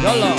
يلا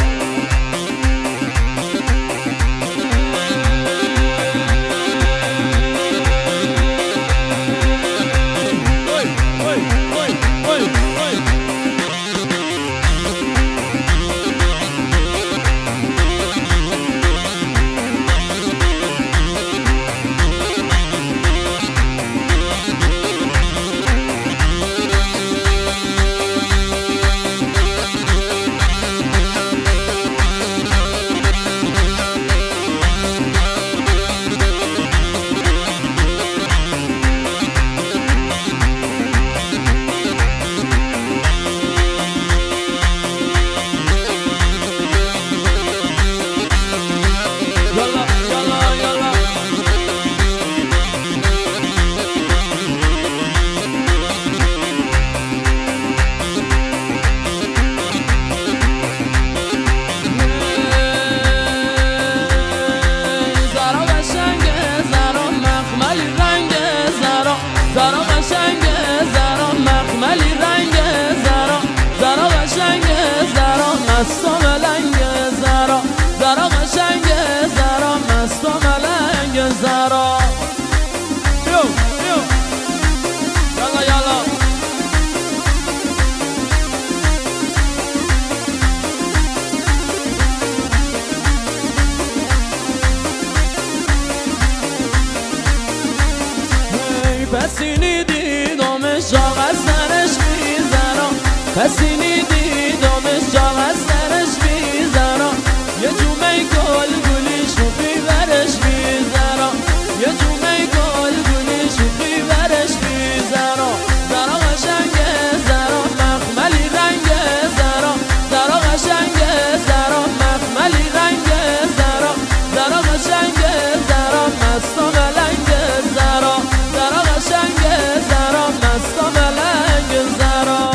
پسینی دیدمش جاغ از سرش میزنم پسینی دیدمش جاغ از سرش میزنم یه جومه گل گلی شوخی برش میزنم یه جومه گل گلی شوخی برش میزنم زرا قشنگه زرا مخملی رنگه زرا زرا قشنگه زرا مخملی رنگه زرا زرا قشنگه زرا مست و ملنگه زرا زرا قشنگه زرا مست و ملنگه زرا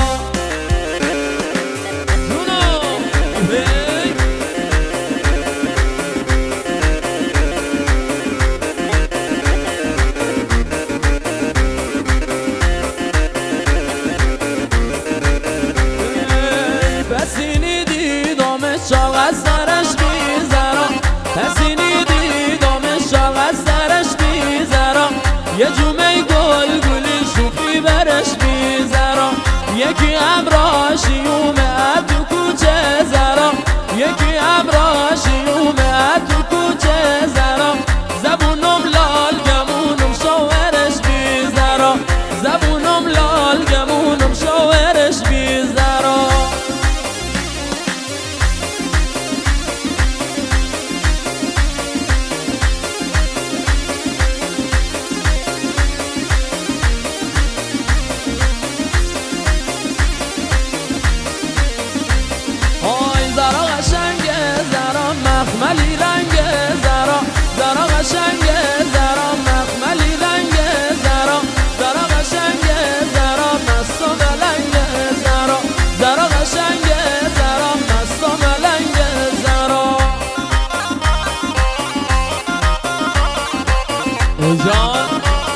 پسینی دیدمش جاغ از سرش میزنم پسینی دیدمش جاغ از سرش میزنم یه جومه گل گلی شوخی برش میزنم یکی همراهشی اومد تو کوچه زرم یکی همراهشی اومد تو کوچه زرم زبونم لال گمونم شوهرش میزنم زبونم لال گمونم شوهرش میزنم زرا قشنگه زرا مخملی رنگه زرا زرا قشنگه زرا مخملی رنگه زرا زرا قشنگه زرا مست و ملنگه زرا زرا قشنگه زرا مست و ملنگه زرا جان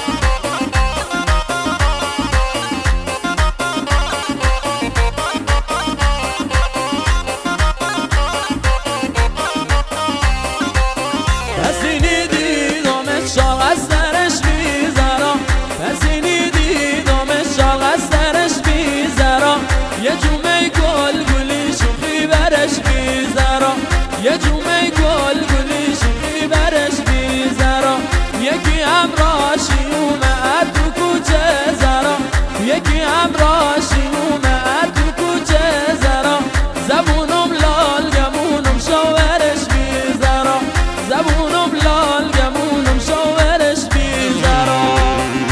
پسینی دیدمش جاغ از سرش میزنم پسینی دیدمش جاغ از سرش میزنم یه جومه گل گلی شوخی برش میزنم یه جومه گل گلی شوخی برش میزنم یکی همراهشی اومد تو کوچه زرم یکی همراهشی اومد تو کوچه زرم زبونم لال گمونم شوهرش میزنم زبونم لال گمونم شوهرش میزنم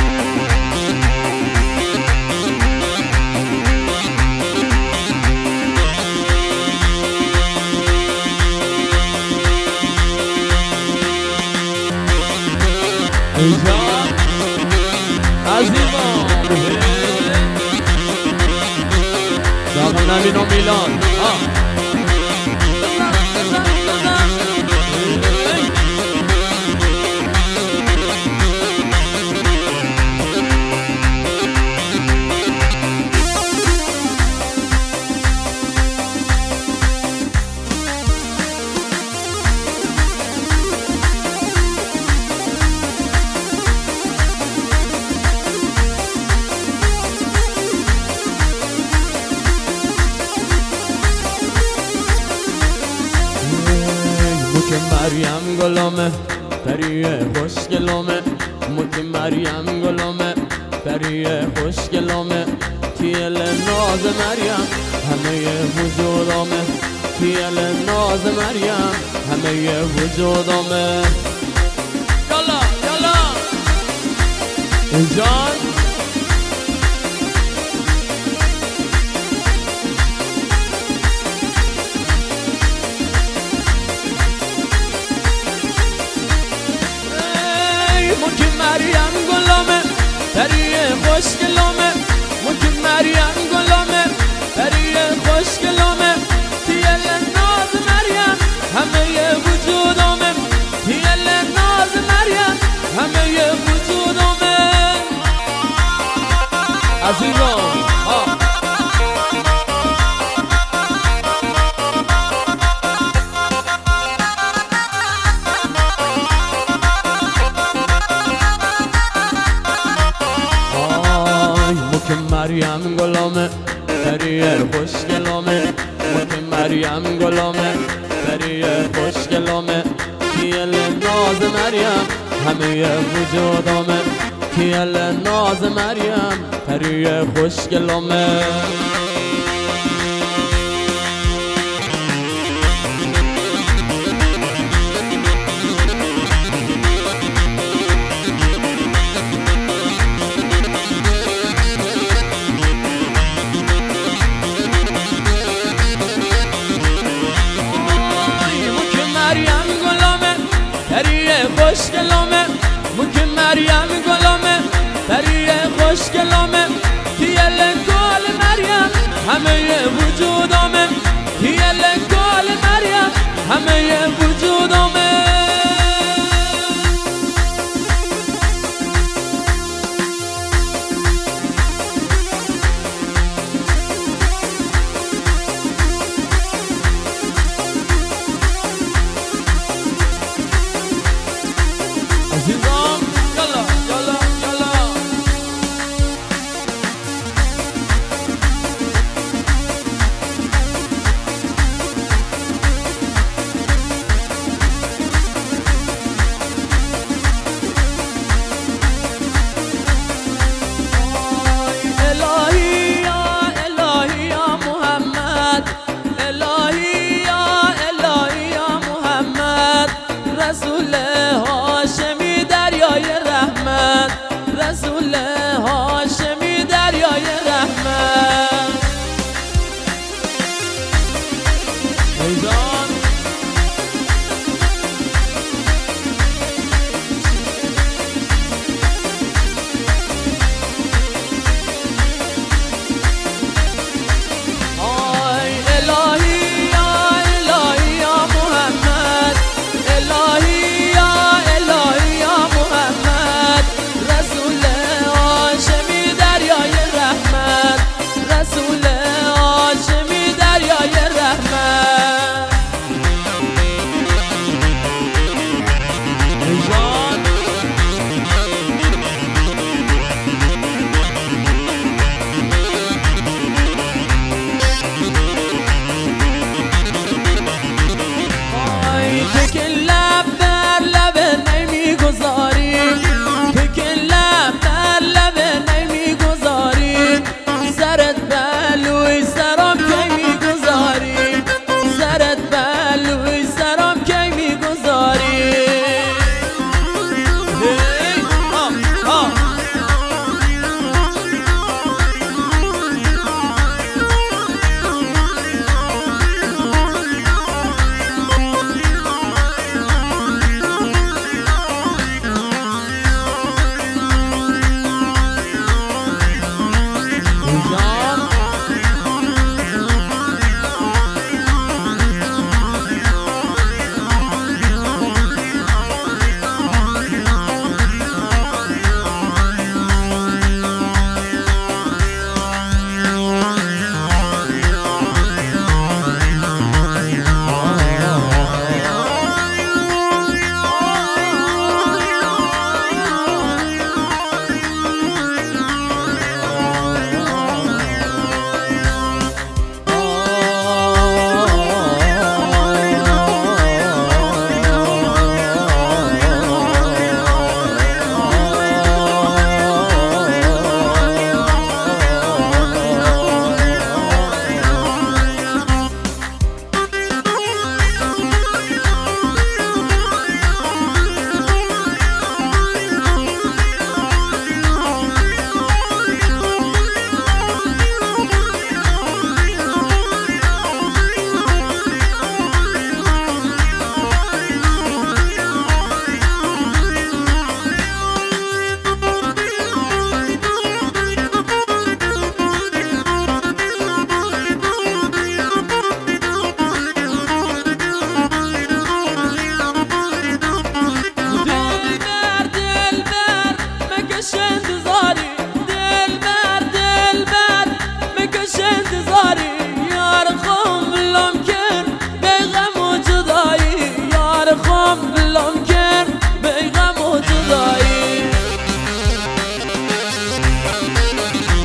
عزیزم داغم نبینم میلان مریم گلامه پریه خوشگلامه موتی مریم گلامه پریه خوشگلامه تیل ناز مریم همه وجودامه تیل ناز مریم همه وجودامه یالا یالا جان موتی مریم گلامه پریه خوشگلامه موتی مریم گلامه پریه خوشگلامه تیل ناز مریم همه وجودامه تیل ناز مریم همه وجودامه عزیزان مریم گلامه پریه خوشگلامه موتی مریم گلامه پریه خوشگلامه تیل ناز مریم همه وجودامه تیل ناز مریم پریه خوشگلامه خوشگلامه موتی مریم گلامه پریه خوشگلامه تیل گل مریم همه وجودامه تیل گل مریم همه وجودامه عزیزان یالا یالا یالا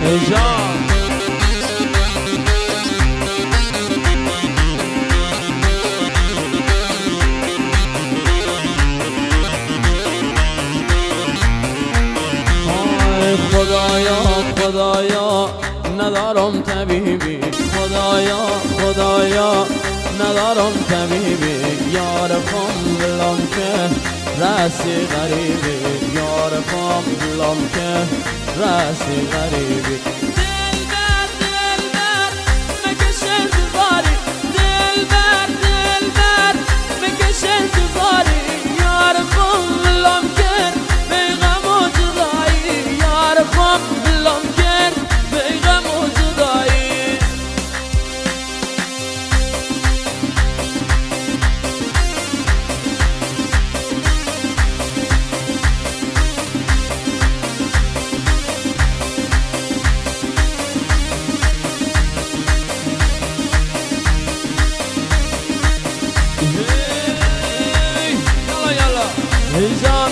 جان خدایا خدایا ندارم طبیبی، خدایا خدایا ندارم طبیبی، یار خم بلام که رسی غریبی، یار خم بلام که رسی غریبی. دلبر دلبر مکش انتظاری، دلبر دلبر مکش انتظاری، یار خم بلام که بیغم و جدایی، یار خم بلام که بیغم و جدایی. جان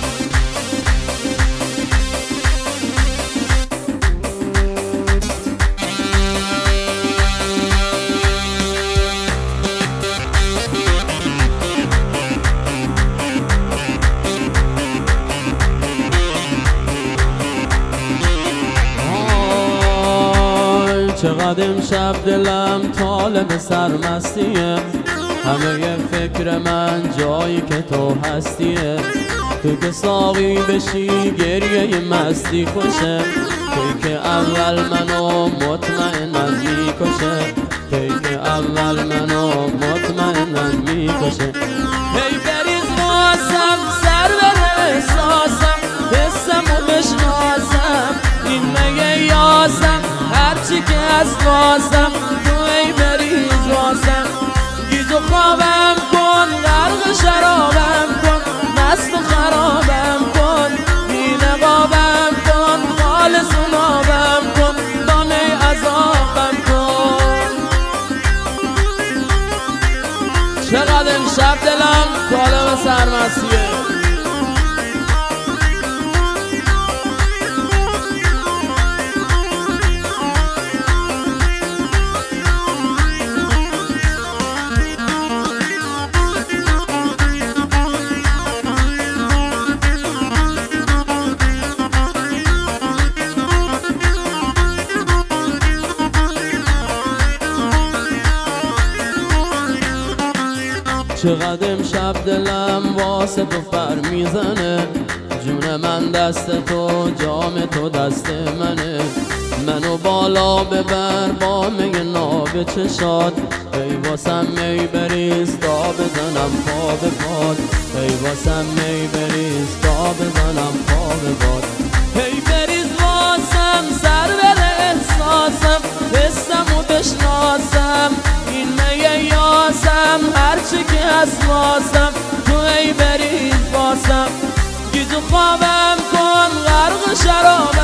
چقدر امشب دلم طالب سرمستیه، همه فکر من جایی که تو هستیه، تو که ساقی بشی گریه مستی خوشه، توی که اول منو مطمئناً میکشه، توی که اول منو مطمئناً میکشه. هی بریز واسم سر بره احساسم، حسم و بشناسم، این مگه یاسم هرچی که از واسم، تو ای بریز واسم، گیج و خوابم کن، غرق شرابم کن، مست و خرابم کن، بی نقابم کن، خالص و نابم کن، دانه عذابم کن. چقدر امشب دلم طالب سرمستیه. چقدر امشب دلم واسه تو پر میزنه، جون من دست تو، جام تو دست منه، منو بالا ببر با می ناب چشات، ای واسم می بریز تا بزنم پا به پاد، ای واسم می بریز تا بزنم پا به پاد. ای بریز واسم سر بره احساسم، حسم و بشناسم، این میه یاسم هرچی که از واسم، تو ای بریز واسم، گیج و خوابم کن، غرق شرابم